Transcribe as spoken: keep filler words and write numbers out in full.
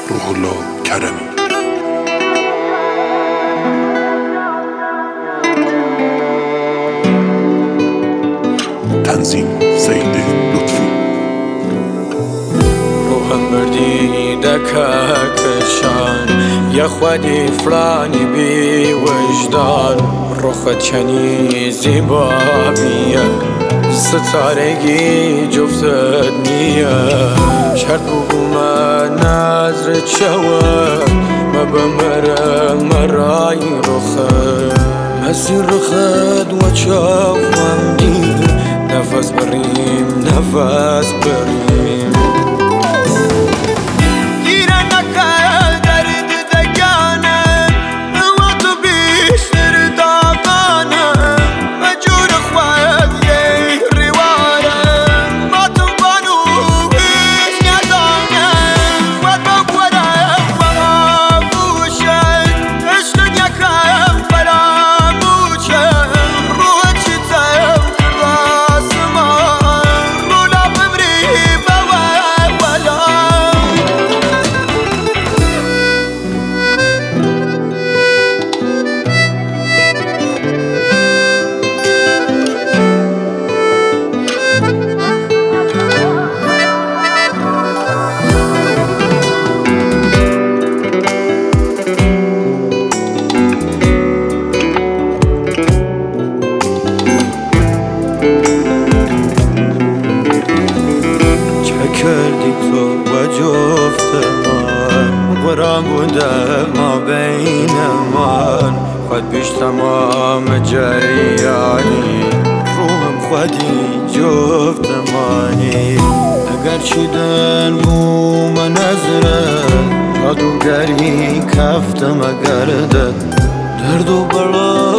روح الله کرمی. تنظیم سید لطفی. روحم بردی دککشان یا خودی فلانی بی وجدان روخت چنی زیبا بیه ستارگی جفتت نیه شرط بگو من نظرت شود ما بمرم مرای رخت مسیر رخت و چاوم دید نفس بریم نفس بریم کردی تو و جفت من قرآن بوده ما بین من خود بیش تمام جریانی روحم خودی جفت مانی اگر چیدن بو من نظره جادوگری کفتم گرده درد و بلا